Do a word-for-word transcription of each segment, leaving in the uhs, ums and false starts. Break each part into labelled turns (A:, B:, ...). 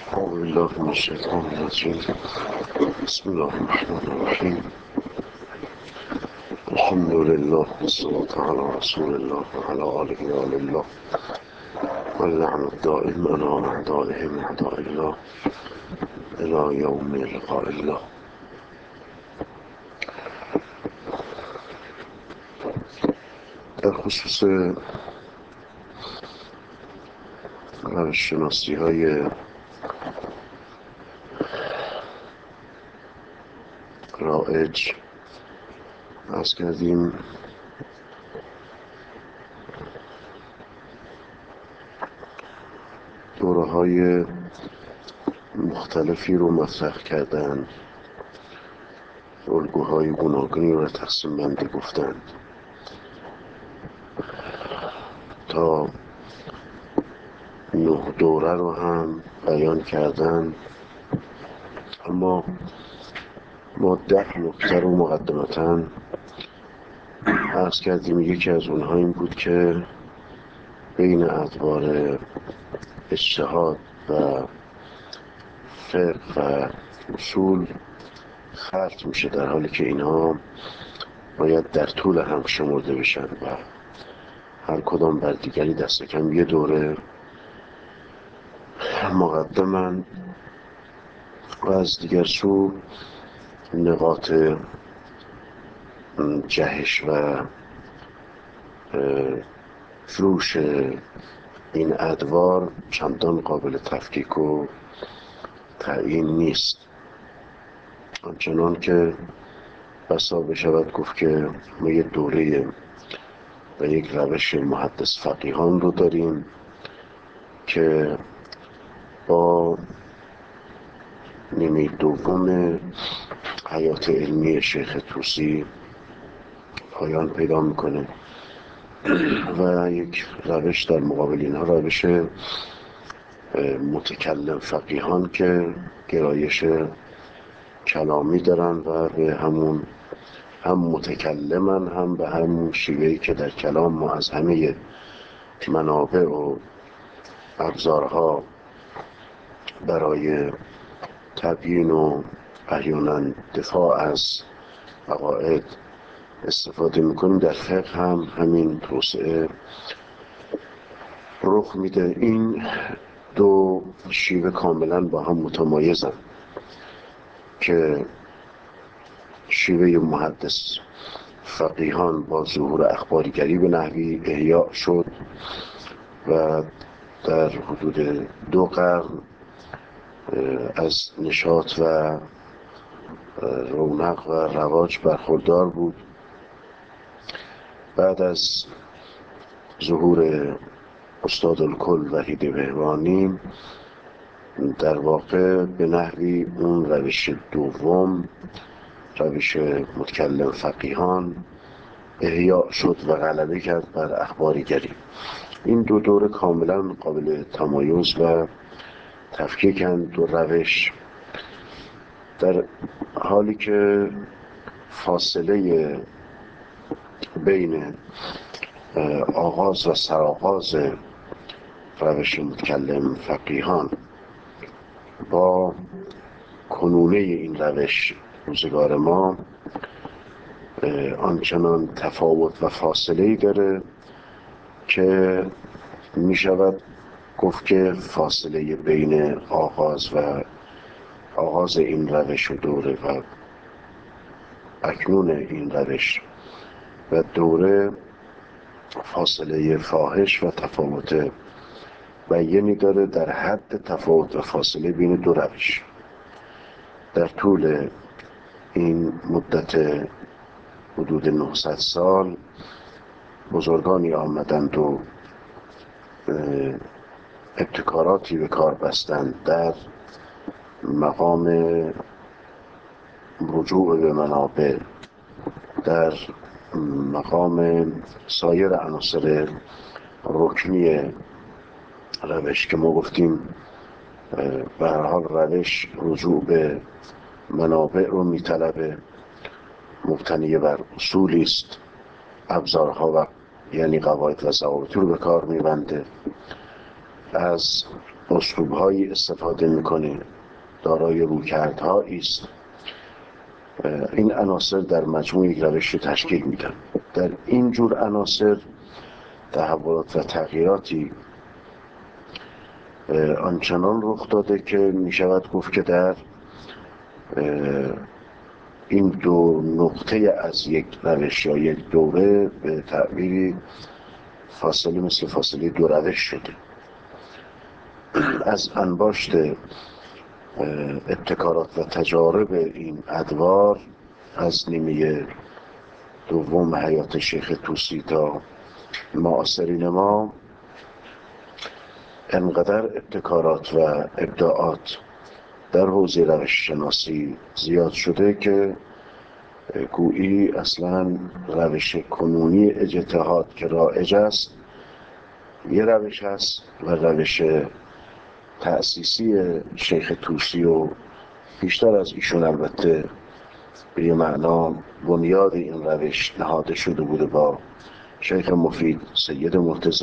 A: أعوذ بالله من الشيطان الرجيم. بسم الله الرحمن الرحيم. الحمد لله والصلاة على رسول الله وعلى آله وآل الله واللعن الدائم على أعدائهم أعداء الله إلى يوم لقاء الله. در خصوص روش‌شناسی های رایج عرض کردیم دوره های مختلفی رو مطرح کردن، الگوهای گوناگونی رو تقسیم بندی گفتند تا نه دوره رو هم بیان کردن، اما ما ده نکته رو مقدمتاً عرض کردیم. یکی از اونها این بود که بین ادوار اجتهاد و فقه و اصول خلط میشه، در حالی که اینها باید در طول هم شمرده بشن و هر کدام بر دیگری دست کم یه دوره مقدمن، و از دیگر سو نقاط جهش و جوش این ادوار چندان قابل تفکیک و تعیین نیست، همچنان که بسا بشود گفت که ما یک دوره و یک روش محدث فقیهان رو داریم که با نیمه دوم حیات علمی شیخ طوسی پایان پیدا میکنه و یک روش در مقابل اینها روش متکلم فقیهان که گرایش کلامی دارن و به همون هم متکلمن هم به همون شیوهی که در کلام ما از همه منابع و ابزارها برای تبیین و احیانا دفاع از عقاید استفاده میکنیم، در فقه هم همین توسعه رخ میده. این دو شیوه کاملا با هم متمایزن که شیوه محدث فقیهان با ظهور اخباریگری به نحوی احیا شد و در حدود دو قرن از نشاط و رونق و رواج برخوردار بود. بعد از ظهور استاد الکل وحید بهبانی در واقع به نحوی اون روش دوم، روش متکلم فقیهان، احیا شد و غلبه کرد بر اخباریگری. این دو دوره کاملا قابل تمایز و تفکیکند، دو روش، در حالی که فاصله بین آغاز و سرآغاز روش متکلم فقیهان با کنونه این روش روزگار ما آنچنان تفاوت و فاصله‌ای داره که می شود گفت که فاصله بین آغاز و آغاز این روش و دوره و اکنون این روش و دوره فاصله فاحش و تفاوت بیانی داره در حد تفاوت و فاصله بین دو روش. در طول این مدت حدود نهصد سال بزرگانی آمدند و ابتکاراتی به کار بستند در مقام رجوع به منابع، در مقام سایر عناصر رکنی روش که ما گفتیم به هر حال روش رجوع به منابع رو میطلبه، مبتنی بر اصولی است، ابزارها و یعنی قواعد و ضوابط رو به کار میبنده. از اسلوب‌هایی استفاده می‌کنه، دارای رویکردهایی است. این عناصر در مجموع یک روش رو تشکیل میدن. در این جور عناصر تحولات و تغییراتی آنچنان رخ داده که میشود گفت که در این دو نقطه از یک روش یا یک دوره به تعبیری فاصله مثل فاصله دو روش شده. از انباشت ابتکارات و تجارب این ادوار از نیمه دوم حیات شیخ طوسی تا معاصرین ما انقدر ابتکارات و ابداعات در حوزه روش شناسی زیاد شده که گویی اصلا روش کنونی اجتهاد که رایج است یه روش هست و روش تأسیسی شیخ طوسی و بیشتر از ایشون البته به یه معنا بنیاد این روش نهاده شده بوده با شیخ مفید سید مرتضی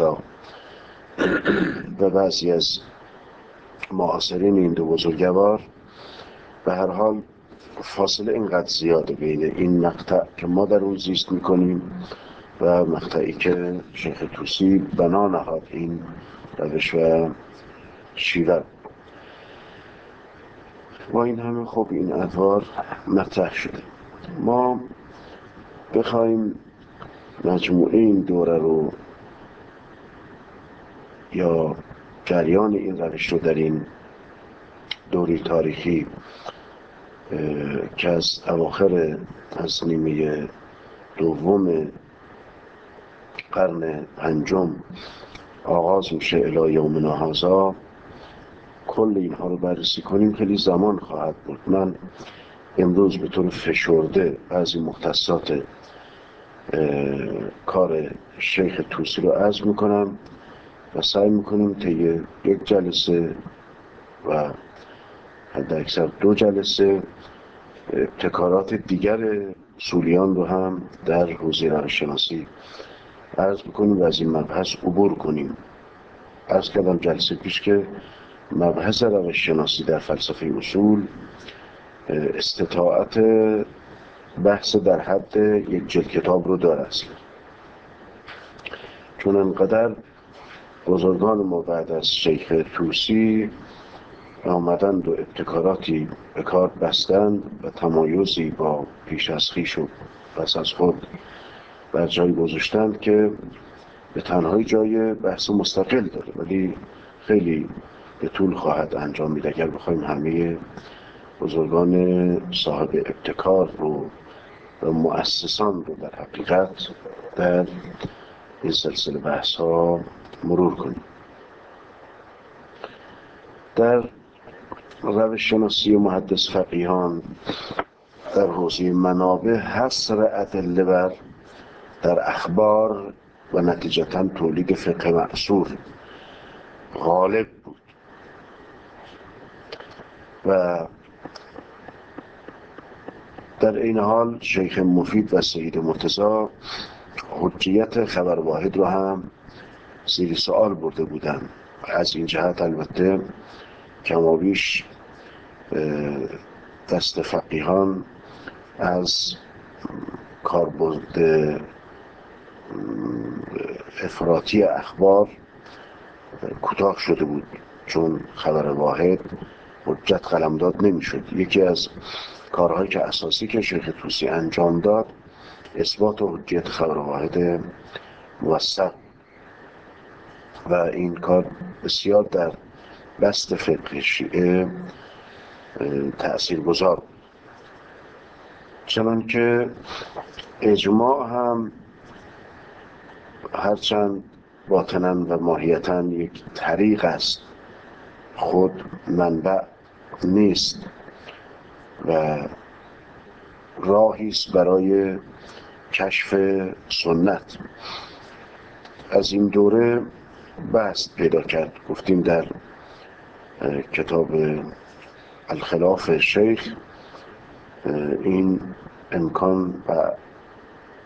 A: و بعضی از معاصرین این دو بزرگوار. به هر حال فاصله اینقدر زیاده بین این مقطع که ما در اون زیست میکنیم و مقطعی که شیخ طوسی بنا نهاد این روش و شیوه. با این همه خب این ادوار مطرح شده. ما بخوایم مجموعه این دوره رو یا جریان این روش رو در این دوری تاریخی که از اواخر از نیمه دوم قرن پنجم آغاز میشه الی یومنا هذا، کل اینها رو بررسی کنیم خیلی زمان خواهد بود. من امروز به طور فشرده بعضی مختصات کار شیخ طوسی رو عرض میکنم و سعی میکنیم طی یک جلسه و حد اکثر دو جلسه ابتکارات دیگر اصولیان رو هم در حوزه روش‌شناسی عرض بکنیم و از این مبحث عبور کنیم. عرض کردم جلسه پیش که مبحث روش‌شناسی در فلسفه اصول استطاعت بحث در حد یک جلد کتاب رو داره اصلا، چون انقدر بزرگان ما بعد از شیخ طوسی آمدند و ابتکاراتی به کار بستند و تمایزی با پیش از خویش و پس از خود بر جای گذاشتند که به تنهایی جای بحث مستقل داره، ولی خیلی به طول خواهد انجام میده اگر بخوایم همه بزرگان صاحب ابتکار رو و مؤسسان رو در حقیقت در این سلسله بحث ها مرور کنیم. در روش شناسی و محدث فقیهان در حوزه منابع حصر ادله بر در اخبار و نتیجتاً تولید فقه مأثور غالب بود و در این حال شیخ مفید و سید مرتضی حجیت خبر واحد رو هم زیر سوال برده بودند. از این جهت البته کمابیش دست فقیهان از کاربرد افراطی اخبار کوتاه شده بود، چون خبر واحد حجت قلمداد نمیشد. یکی از کارهایی که اساسی که شیخ طوسی انجام داد اثبات حجیت خبر واحد موثق و این کار بسیار در بست فقه شیعه تأثیر گذار. چنان که اجماع هم هرچند باطناً و ماهیتاً یک طریق است، خود منبع نیست و راهی است برای کشف سنت. از این دوره بحث پیدا کرد. گفتیم در کتاب الخلاف شیخ این امکان و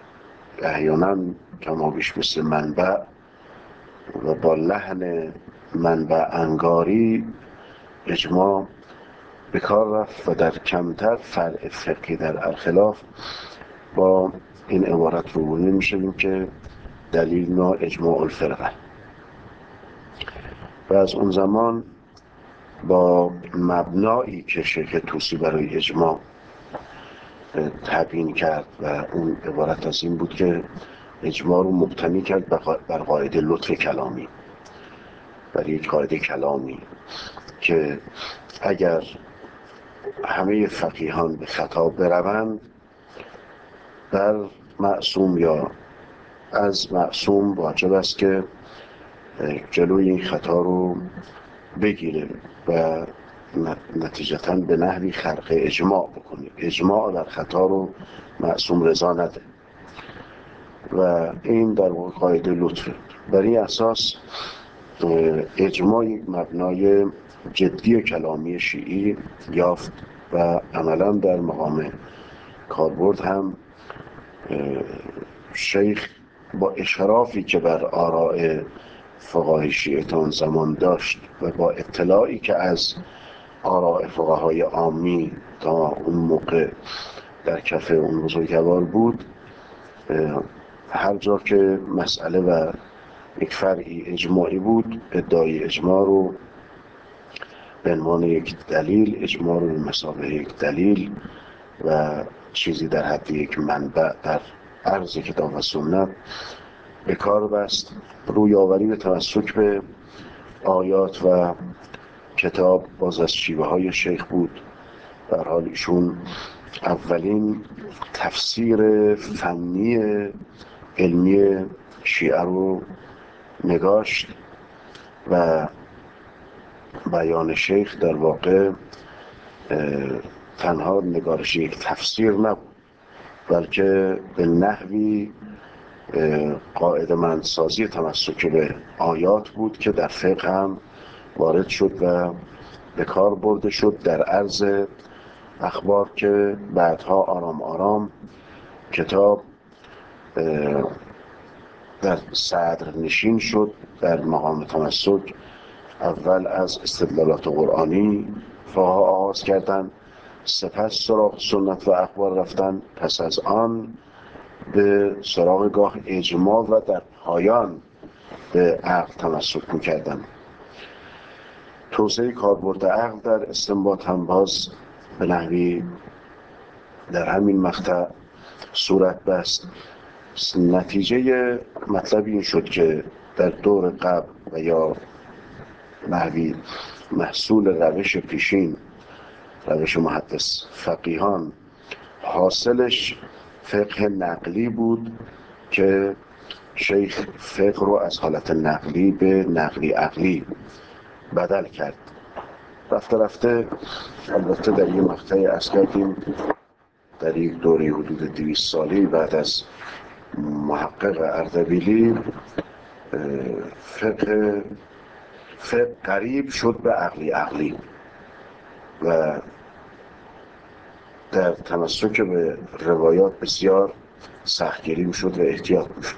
A: احیانا کما بیش مثل منبع و با لحن منبع انگاری اجماع به کار رفت و در کمتر فرع فقهی در الخلاف با این عبارت روبرو میشدیم که دلیلنا اجماع الفرقه. و از اون زمان با مبنایی که شیخ طوسی برای اجماع تبیین کرد و اون عبارت از این بود که اجماع رو مبتنی کرد بر قاعده لطف کلامی، بر یک قاعده کلامی که اگر همه فقیهان به خطا بروند، بر معصوم یا از معصوم واجب است که جلوی این خطا رو بگیره و نتیجتاً به نحوی خرق اجماع بکنه. اجماع در خطا رو معصوم رضا نده و این در واقع قاعده لطفه. بر این اساس اجماع یک مبنای جدی کلامی شیعی یافت و عملاً در مقام کاربرد هم شیخ با اشرافی که بر آراء فقهای شیعه تا آن زمان داشت و با اطلاعی که از آراء فقهای عامی تا اون موقع در کف اون بزرگوار بود، هر جا که مسئله و یک فرعی اجماعی بود، ادعای اجماع رو به عنوان یک دلیل، اجماع رو به مثابه یک دلیل و چیزی در حد یک منبع در عرض کتاب و سنت به کار بست. رویاوری به تمسک به آیات و کتاب باز از شیوه های شیخ بود. در حال ایشون اولین تفسیر فنی علمی شیعه رو نگاشت و بیان شیخ در واقع تنها نگارش یک تفسیر نبود، بلکه به نحوی قاعده مندسازی تمسک به آیات بود که در فقه هم وارد شد و به کار برده شد در عرض اخبار که بعدها آرام آرام کتاب در صدر نشین شد. در مقام تمسک اول از استدلالات قرآنی فقها آغاز کردند، سپس سراغ سنت و اخبار رفتن، پس از آن به سراغ گاه اجماع و در پایان به عقل تمسک می‌کردند. توسعه کاربرد عقل در استنباط هم باز به نحوی در همین مقطع صورت بست. نتیجه مطلب این شد که در دور قبل و یا نحوی محصول روش پیشین، روش محدث فقیهان، حاصلش فقه نقلی بود که شیخ فقه رو از حالت نقلی به نقلی عقلی بدل کرد. رفته رفته البته در یه مقطعی از کردیم در یک دوره حدود دویست سالی بعد از محقق اردبیلی فقه فقه قریب شد به عقلی عقلی و در تمسک به روایات بسیار سختگیری میشد و احتیاط میشد.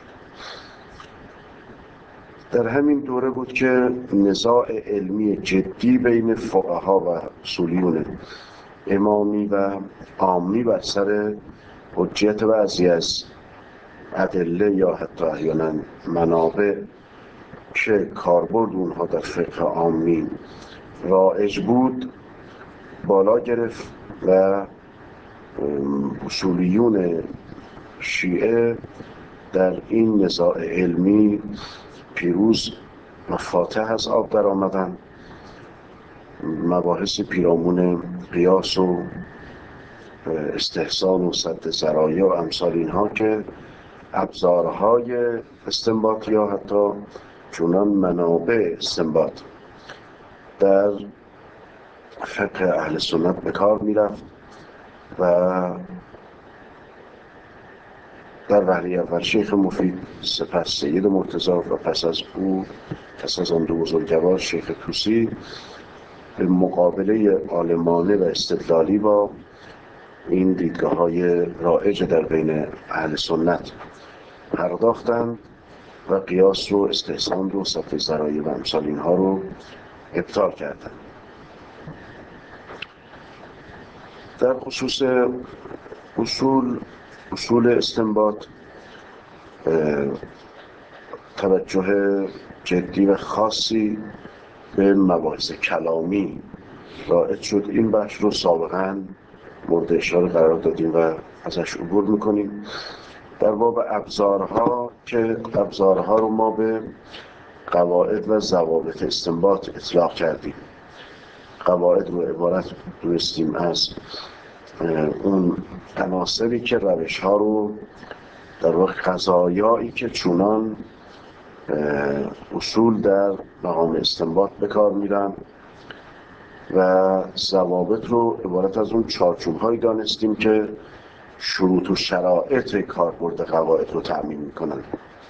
A: در همین دوره بود که نزاع علمی جدی بین فقها و اصولیون امامی و عامی بر سر حجیت بعضی از ادله یا حتی احیانا منابع که کاربرد اونها در فقه عامی رایج بود بالا گرفت و اصولیون شیعه در این نزاع علمی پیروز و فاتح از آب در آمدن. مباحث پیرامون قیاس و استحسان و سد ذرایع و امثال اینها که ابزارهای استنباط یا حتی چونان منابع استنباط در فقه اهل سنت به کار می رفت و در وهله اول شیخ مفید، سپس سید مرتضی و پس از او پس از آن دو بزرگوار شیخ طوسی به مقابله عالمانه و استدلالی با این دیدگاه‌های رایج در بین اهل سنت پرداختند و قیاس رو، استحسان رو، صفحه ذرایع و امثال اینها رو ابطال کردن. در خصوص اصول اصول استنباط توجه جدی و خاصی به مباحث کلامی رائج شد. این بخش رو سابقاً مورد اشاره قرار دادیم و ازش عبور میکنیم. در باب ابزارها که ابزارها رو ما به قواعد و ضوابط استنباط اطلاق کردیم. قواعد رو عبارت دونستیم از اون عناصری که روش ها رو در واقع قضایایی که چونان اصول در مقام استنباط به کار میرن و ضوابط رو عبارت از اون چارچوب هایی دانستیم که شروط و شرایط کاربرد قواعد رو تأمین میکنن.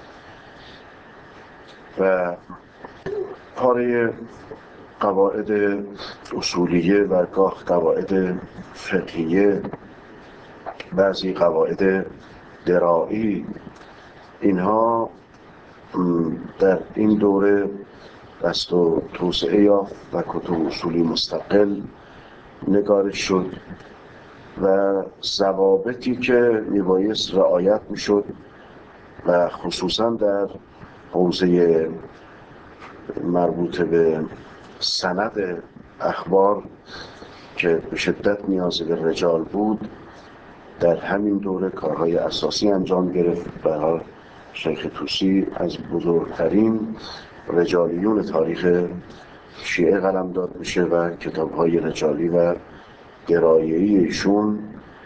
A: و پاره قواعد اصولیه و گاه قواعد فقهیه، بعضی قواعد درایی، اینها در این دوره بست و توسعه یافت و کتب اصولی مستقل نگارش شد و ضوابطی که میبایست رعایت میشد و خصوصا در حوزه مربوط به سند اخبار که به شدت نیاز به رجال بود، در همین دوره کارهای اساسی انجام گرفت. و شیخ طوسی از بزرگترین رجالیون تاریخ شیعه قلمداد میشه و کتاب‌های رجالی و درایه‌ای ایشون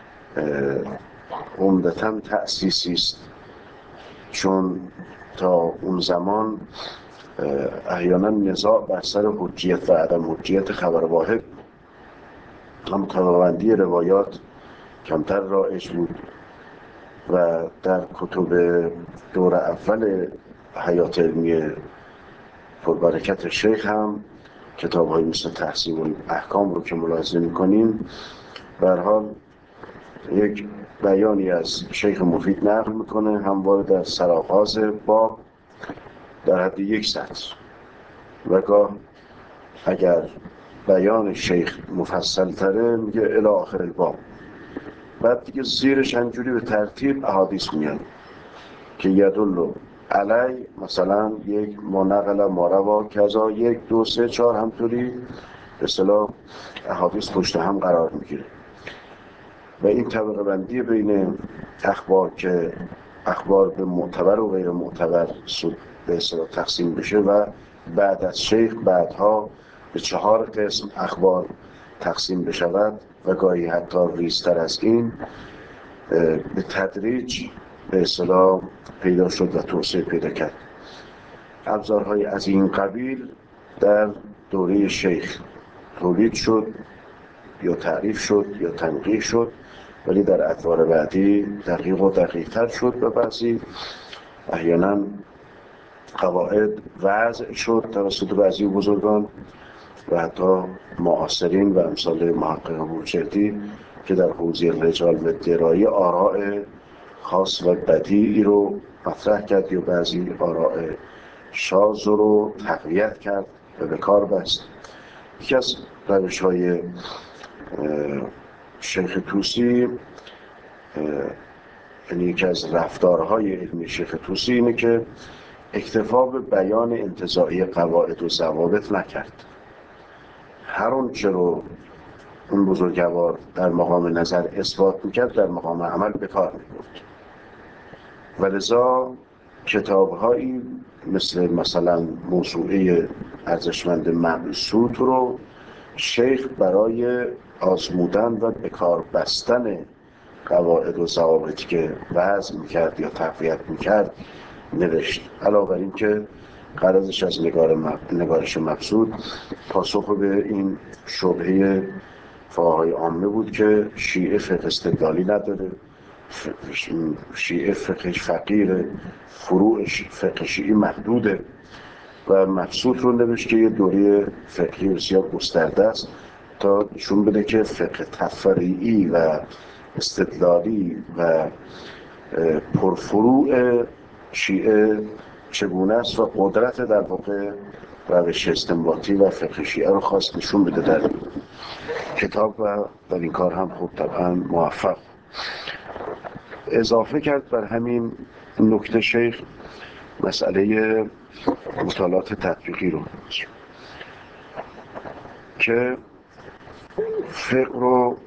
A: عمدتاً تأسیسی است، چون تا اون زمان احیانا نزاع بر سر حجیت و عدم حجیت خبر واحد، هم طبقه‌بندی روایات کمتر رایج بود و در کتب دور اول حیات علمی پربرکت شیخ هم کتاب های مثل تحصیل احکام رو که ملاحظه میکنیم، به هر حال یک بیانی از شیخ مفید نقل میکنه، همواره در سرآغاز باب در حد یک سطر، و گاه اگر بیان شیخ مفصل تره میگه الی آخر الباب، بعد دیگه زیرش همجوری به ترتیب احادیث میاد که یدل علی، مثلا یک منقل ماروا کذا، یک دو سه چهار، همطوری به اصطلاح احادیث پشت هم قرار میگیره. و این طبقه بندی بین اخبار که اخبار به معتبر و غیر معتبر به اصطلاح تقسیم بشه و بعد از شیخ بعدها به چهار قسم اخبار تقسیم بشود و گاهی حتی ریزتر از این، به تدریج به اصطلاح پیدا شد و توسعه پیدا کرد. ابزارهای از این قبیل در دوره شیخ تولید شد یا تعریف شد یا تنقیح شد، ولی در ادوار بعدی دقیق و دقیق تر شد و بعضی احیانا قواعد وضع شد توسط بعضی بزرگان و حتی معاصرین و امثال محقق بروجردی که در حوزه رجال و درایی آراء خاص و بدیعی رو مطرح کرد یا بعضی آراء شاذ رو تقویت کرد و به کار بست. یکی از روش های شیخ طوسی، یعنی یکی از رفتارهای علمی شیخ طوسی اینه که اکتفا به بیان انتزاعی قواعد و ضوابط نکرد. هر اون چه رو اون بزرگوار در مقام نظر اثبات میکرد در مقام عمل به کار میبرد. ولذا کتاب‌هایی مثل مثلا موسوعه ارزشمند مبسوط رو شیخ برای آزمودن و به کار بستن قواعد و ضوابطی که وضع میکرد یا تقویت میکرد نوشت. علاوه بر این که غرضش از نگار نگارش مبسوط پاسخ به این شبهه فقهای عامه بود که شیعه فقه استدلالی نداره، شیعه فقهش فقیره، فروعش فقه شیعی محدوده، و مبسوط رو نوشت که یه دوره فقهی بسیار گسترده است تا نشون بده که فقه تفریعی و استدلالی و پرفروع شیعه چگونه است و قدرت در واقع روش استنباطی و فقه شیعه رو خواست نشون بده در کتاب و در این کار هم خوب طبعا موفق. اضافه کرد بر همین نکته شیخ مسئله مطالعات تطبیقی رو که فقه رو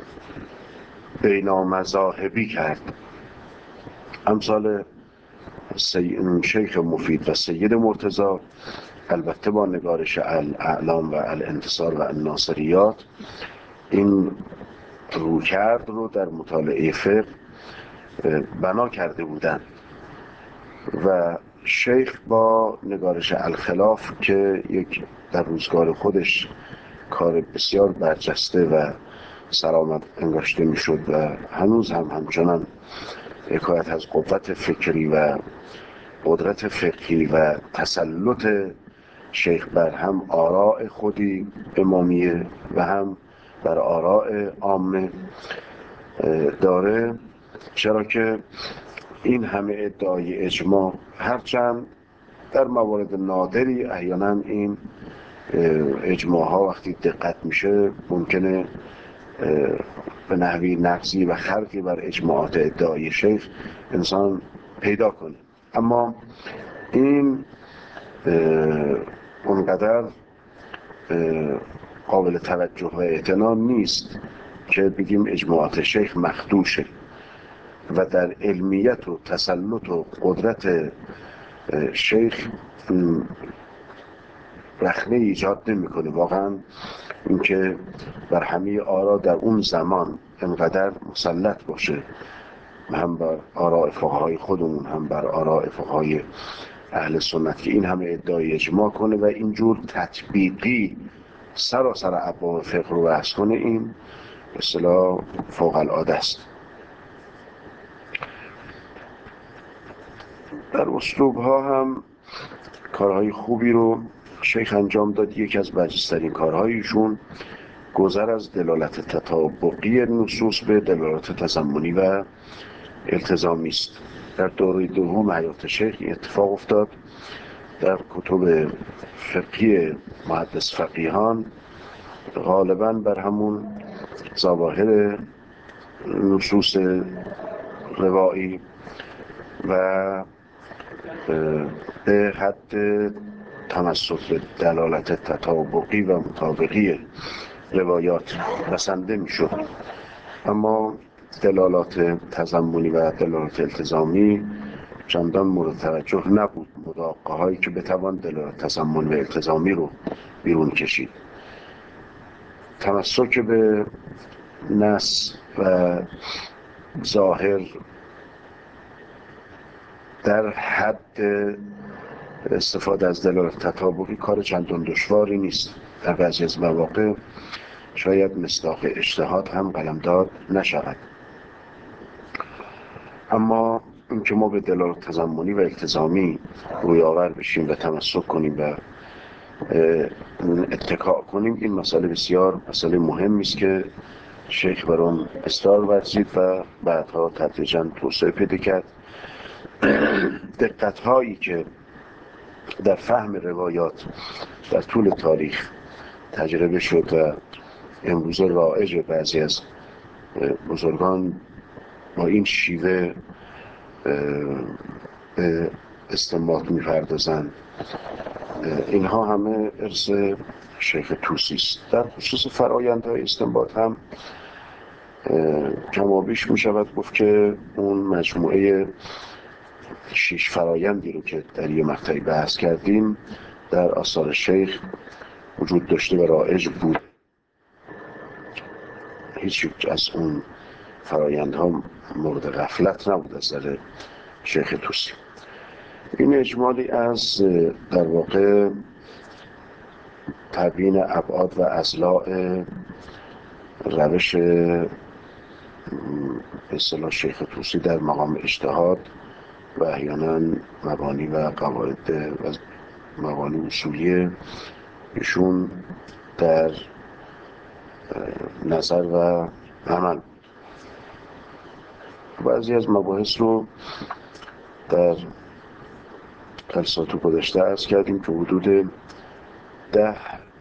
A: بینامذاهبی کرد. امثال شیخ مفید و سید مرتضی البته با نگارش الاعلام و الانتصار و الناصریات این رویکرد رو در مطالعه فقه بنا کرده بودند و شیخ با نگارش الخلاف که یک در روزگار خودش کار بسیار برجسته و سرآمد انگاشته میشد و هنوز هم همچنان حکایت از قوت فکری و قدرت فقهی و تسلط شیخ بر هم آراء خودی امامیه و هم بر آراء عامه داره، چرا که این همه ادعای اجماع هرچند در موارد نادری احیانا این اجماع ها وقتی دقت میشه ممکنه به نحوی نقضی و خرقی بر اجماعات ادعای شیخ انسان پیدا کنه، اما این اونقدر قابل توجه و اعتنا نیست که بگیم اجماعات شیخ مخدوشه و در علمیت و تسلط و قدرت شیخ رخنه ایجاد نمی کنه. واقعا اینکه بر همه آرا در اون زمان انقدر مسلط باشه، هم بر آراء فقهای خودمون هم بر آراء فقهای اهل سنت، که این همه ادعای اجماع کنه و اینجور تطبیقی سراسر ابواب فقه رو بحث کنه، این به اصطلاح فوق العاده است. در اسلوب ها هم کارهای خوبی رو شیخ انجام داد. یکی از برجسته‌ترین کارهایشون گذر از دلالت تطابقی نصوص به دلالت تضمنی و التزامی است. در دوره دوم حیات شیخ اتفاق افتاد. در کتب فقهی محدث فقیهان غالباً بر همون ظواهر نصوص روایی و به حد تمسک به دلالت تطابقی و مطابقی روایات بسنده می شد، اما دلالات تضمنی و دلالات التزامی چندان مورد توجه نبود. مداقه هایی که بتوان دلالت تضمنی و التزامی رو بیرون کشید. تمسک به نص و ظاهر در حد استفاده از دلالت تطابقی کار چندان دشواری نیست. در بعضی از مواقع شاید مصداق اجتهاد هم قلمداد نشود، اما اینکه ما به دلالت تضمنی و التزامی روی آور بشیم و تمسک کنیم و اتکا کنیم، این مسئله بسیار مسئله مهمی است که شیخ بر آن اصرار ورزید و بعدها تدریجاً توسعه پیدا کرد. دقت هایی که در فهم روایات در طول تاریخ تجربه شد و امروز رایج بعضی از بزرگان با این شیوه به استنباط می‌پردازند، اینها همه ارث شیخ طوسی است. در خصوص فرآیندهای استنباط هم کمابیش می شود گفت که اون مجموعه شش فرایندی رو که در یه مقطعی بحث کردیم در آثار شیخ وجود داشته و رایج بود. هیچ یک از اون فرایندها مورد غفلت نبود از نظر شیخ طوسی. این اجمالی از در واقع تبیین ابعاد و اضلاع روش به اصطلاح شیخ طوسی در مقام اجتهاد و احیانا مبانی و قواعد و مبانی اصولی ایشون در نظر و عمل. بعضی از مباحث رو در جلسات گذشته عرض کردیم که حدود ده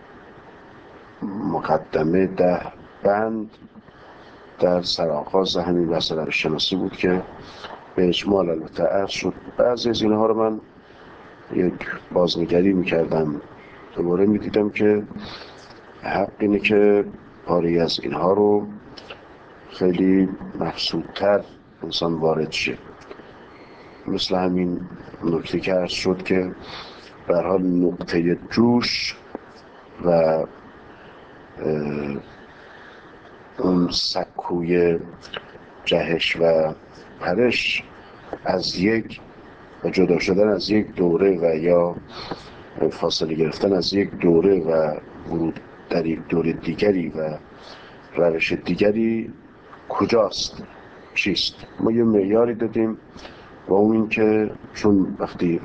A: مقدمه، ده بند در سرآغاز همین بحث روش شناسی بود که به اجمال البته عرض شد. بعضی از اینها رو من یک بازنگری میکردم، دوباره میدیدم که حق اینه که پاری از اینها رو خیلی مقصودتر انسان وارد شه. مثل همین نکته که عرض شد که به هر حال نقطه جوش و اون سکوی جهش و پرش از یک و جدا شدن از یک دوره و یا فاصله گرفتن از یک دوره و ورود در یک دوره دیگری و روش دیگری کجاست، چیست. ما یه معیاری دادیم و اون این که چون وقتی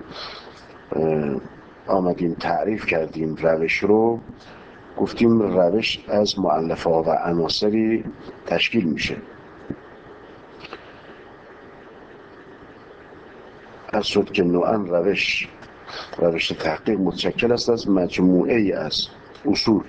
A: آمدیم تعریف کردیم روش رو، گفتیم روش از مؤلفه ها و عناصری تشکیل میشه. از شد که نوعاً روش روش تحقیق متشکل است از مجموعه ای از اصول،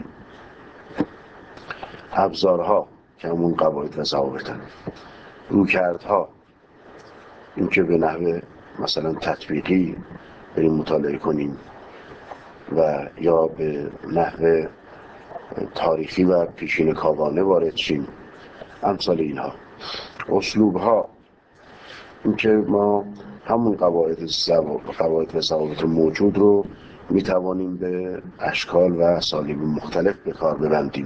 A: ابزارها که همون قواعد و ضوابطن، رویکردها، این که به نحو مثلا تطبیقی بریم مطالعه کنیم و یا به نحو تاریخی و پیشین کاوانه وارد شیم، امثال اینها. اسلوبها، این که ما همون قواعد قواعد و ضوابط موجود رو میتوانیم به اشکال و اسالیب مختلف به کار ببندیم.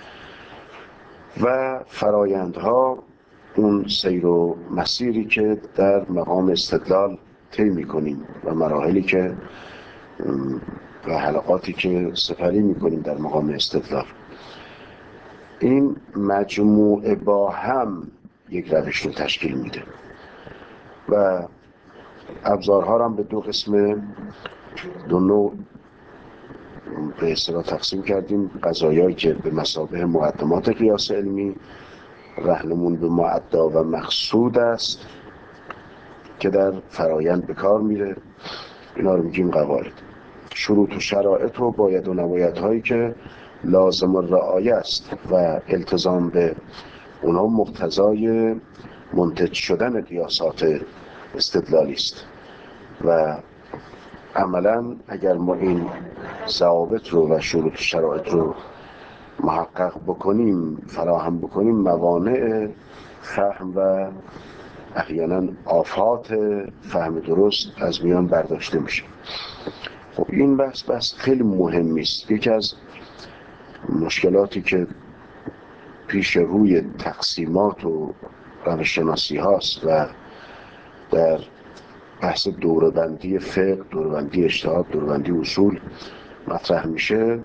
A: و فرایندها، اون سیر و مسیری که در مقام استدلال طی می‌کنیم و مراحلی که و حلقاتی که سپری می‌کنیم در مقام استدلال، این مجموعه با هم یک روش رو تشکیل میده. و ابزارها رو هم به دو قسم، دو نوع به اصطلاح تقسیم کردیم. قضایایی که به مثابه مقدمات قیاس علمی رهنمون به معدا و مقصود است که در فرایند به کار میره، اینا رو میگیم قواعد. شروط و شرایط و باید و نباید هایی که لازم الرعایه است و التزام به اونها مقتضای منتج شدن قیاسات استدلالی است. و عملا اگر ما این ضوابط رو و شروط و شرایط رو محقق بکنیم، فراهم بکنیم، موانع فهم و احیانا آفات فهم درست از میان برداشته میشه. خب این بحث بحث خیلی مهمی است. یکی از مشکلاتی که پیش روی تقسیمات و روش شناسی هاست و در بحث دوره‌بندی فقه، دوره‌بندی اجتهاد، دوره‌بندی اصول مطرح میشه،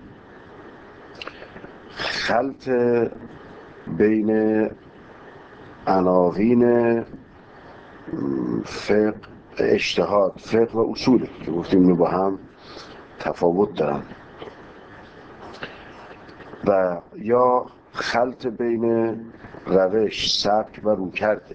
A: خلط بین عناوین فقه، اجتهاد، فقه و اصول که گفتیم با هم تفاوت دارن، و یا خلط بین روش، سبک و رویکرد.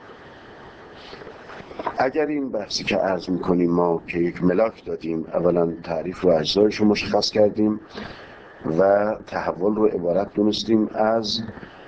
A: اگر این بحثی که عرض میکنیم ما که یک ملاک دادیم، اولا تعریف و اجزایش رو مشخص کردیم و تحول رو عبارت دونستیم از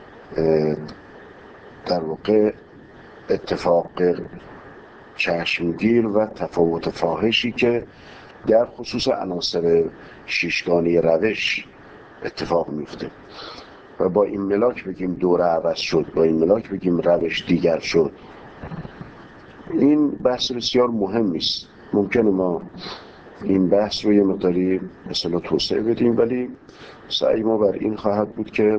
A: در واقع اتفاق چشمگیر و تفاوت فاحشی که در خصوص عناصر شیشگانی روش اتفاق میفته، و با این ملاک بگیم دوره عوض شد، با این ملاک بگیم روش دیگر شد. این بحث بسیار مهمی است. ممکنه ما این بحث رو یه مقداری مثلا توسعه بدیم، ولی سعی ما بر این خواهد بود که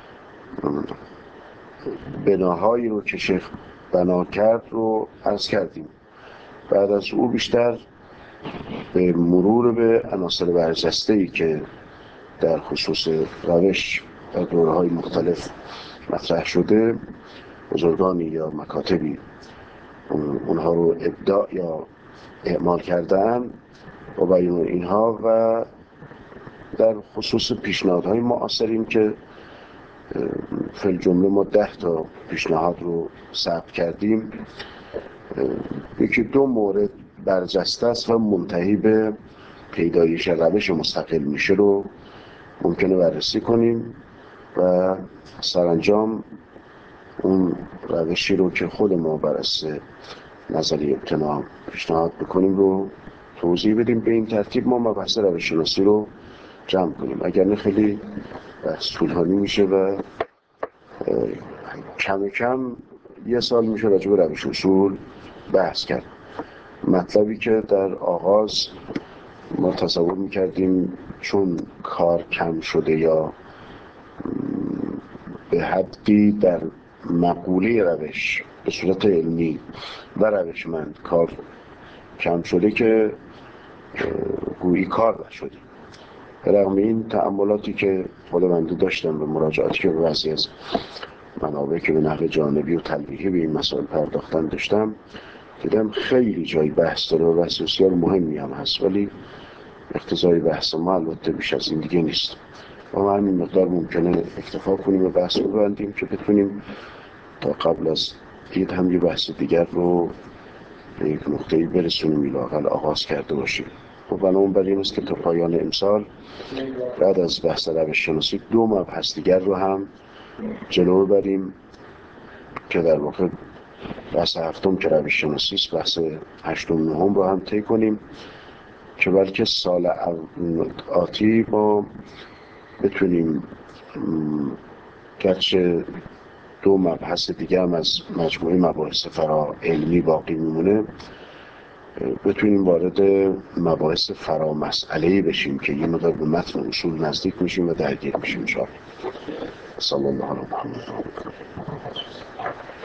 A: بناهایی رو که شیخ بنا کرد رو عرض کردیم. بعد از او بیشتر به مرور به عناصر برجسته‌ای که در خصوص روش در دوره‌های مختلف مطرح شده، بزرگانی یا مکاتبی اونها رو ابداع یا اعمال کردن و بیان اینها، و در خصوص پیشنهادهای معاصرین که فی الجمله ما ده تا پیشنهاد رو ثبت کردیم، یکی دو مورد برجسته است و منتهی به پیدایش روش مستقل میشه رو ممکنه بررسی کنیم و سرانجام اون روشی رو که خود ما بر اساس نظریه ابتنا پیشنهاد بکنیم رو توضیح بدیم. به این ترتیب ما مبحث روش شناسی رو جمع کنیم، اگر نه خیلی بحث طولانی میشه و کم کم یه سال میشه راجع به روش اصول بحث کرد. مطلبی که در آغاز ما تصور میکردیم چون کار کم شده یا به حدی در مقوله روش به صورت علمی و روشمند کار کم شده که گویی کار نشده. رغم این تأملاتی که خود بنده داشتم به مراجعاتی که به بعضی از منابع که به نحو جانبی و تلویحی به این مسائل پرداختن داشتم، دیدم خیلی جای بحث داره و بحث بسیار مهمی هم هست، ولی اقتضای بحث ما البته بیش از این دیگه نیست و ما همین مقدار ممکنه اکتفا کنیم و بحث رو ببندیم که بتونیم تا قبل از عید هم یه بحث دیگر رو به یک نقطه‌ای برسونیم، لااقل آغاز کرده باشیم. و بنابراین بر این است که تا پایان امسال بعد از بحث روش شناسی دو مبحث دیگر رو هم جلو ببریم که در واقع بحث هفتم که روش شناسی است، بحث هشتم نهم رو هم طی کنیم که بلکه سال آتی ما بتونیم گرچه دو مبحث دیگه هم از مجموعه مباحث فرا علمی باقی میمونه، بتونیم وارد مباحث فرا مسئله‌ای بشیم که یه مقدار به متن اصول نزدیک میشیم و درگیر میشیم. ان شاء الله. صلی الله علیه و محمد.